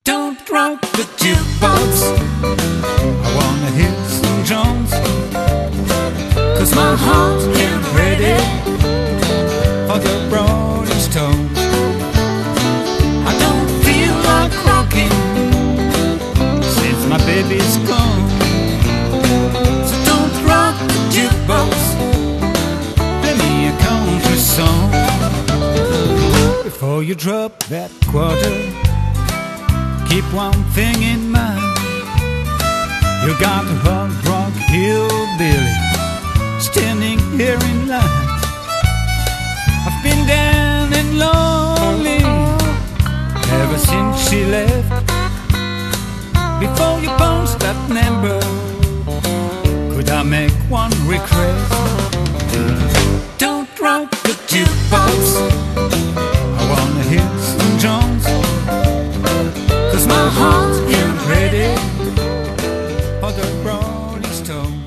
Don't rock the jukebox, I wanna hear some Jones, 'cause my heart ain't ready for the Rolling Stones. I don't feel like rocking since my baby's gone. So don't rock the jukebox, play me a country song. Before you drop that quarter, keep one thing in mind. You got a hard rock hillbilly standing here in line. I've been down and lonely ever since she left. Before you post that number, could I make one request? Don't rock the jukebox, I wanna hear some Jones, 'cause my heart ain't ready for the Rolling Stones.